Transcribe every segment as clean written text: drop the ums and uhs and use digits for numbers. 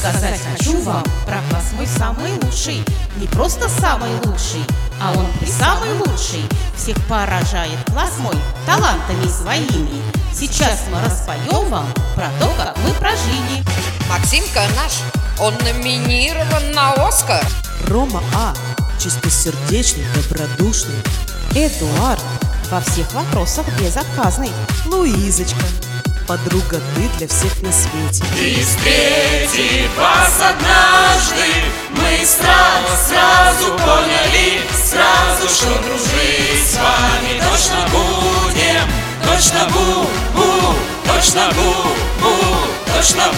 Рассказать хочу вам про класс мой самый лучший. Не просто самый лучший, а он и самый лучший. Всех поражает класс мой талантами своими. Сейчас мы распоем вам про то, как мы прожили. Максимка наш, он номинирован на Оскар. Рома А. Чистосердечный, добродушный. Эдуард во всех вопросах безотказный. Луизочка. Подруга ты для всех на свете. И встретив вас однажды, мы сразу поняли, что дружить с вами точно будем. Точно бу-бу, точно бу-бу, точно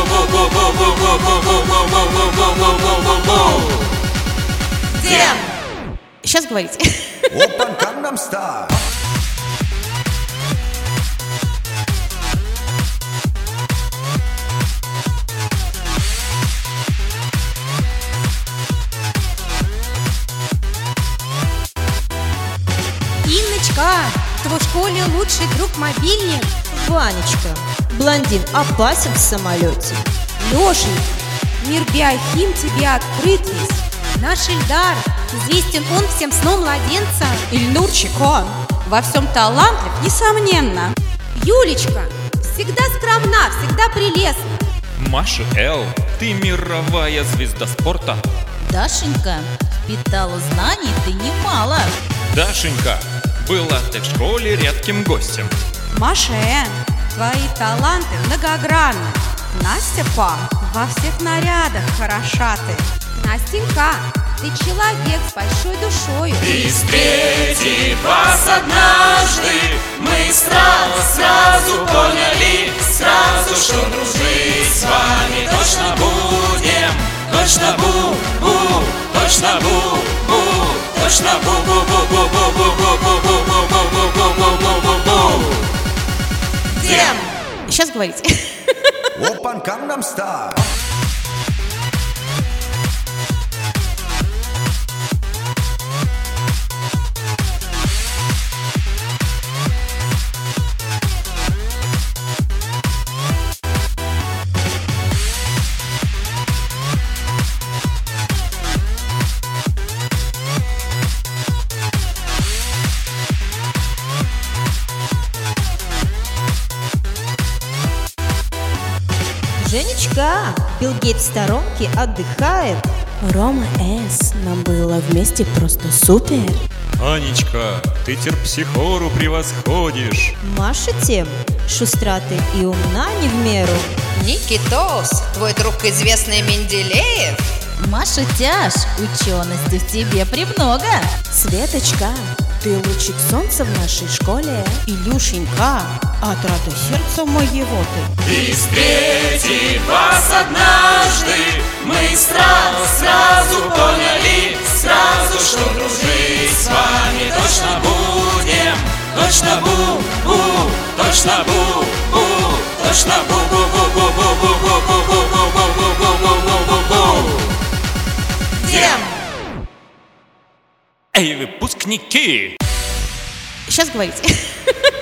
бу-бу-бу-бу-бу-бу-бу-бу-бу-бу-бу-бу-бу-бу-бу-бу. Где? Сейчас говорите. Опен Gangnam Style. Инночка, твой в школе лучший друг мобильник. Ванечка, блондин опасен в самолете. Лешенька, мир биохим тебе открыт весь. Наш Ильдар, известен он всем сном младенца. Ильнурчик, он во всем талантлив, несомненно. Юлечка, всегда скромна, всегда прелестна. Маша Л., ты мировая звезда спорта. Дашенька, впитала знаний ты немало. Дашенька, была ты в школе редким гостем. Маша Н., твои таланты многогранны. Настя Па, во всех нарядах хороша ты. Настенька, ты человек с большой душою. И встретив вас однажды, мы сразу поняли, что дружить с вами точно будем. Точно бу-бу, точно бу-бу, точно бу-бу-бу-бу-бу-бу-бу-бу-бу-бу-бу-бу-бу-бу. Где? Сейчас говорите. Опен Gangnam Style. Женечка, Билл Гейтс в сторонке отдыхает. Рома С. Нам было вместе просто супер. Анечка, ты терпсихору превосходишь. Маша тем, шустраты и умна не в меру. Никитос, твой друг известный Менделеев. Маша Тяж, учености в тебе премного. Светочка, ты лучик солнца в нашей школе. Илюшенька, отрада сердца моего ты. И встретив вас однажды, мы сразу поняли, что дружить с вами точно будем. Точно бу-бу, точно бу-бу, точно бу-бу-бу-бу-бу-бу-бу-бу-бу-бу-бу-бу-бу-бу. Где? Эй, выпускники! Сейчас говорите.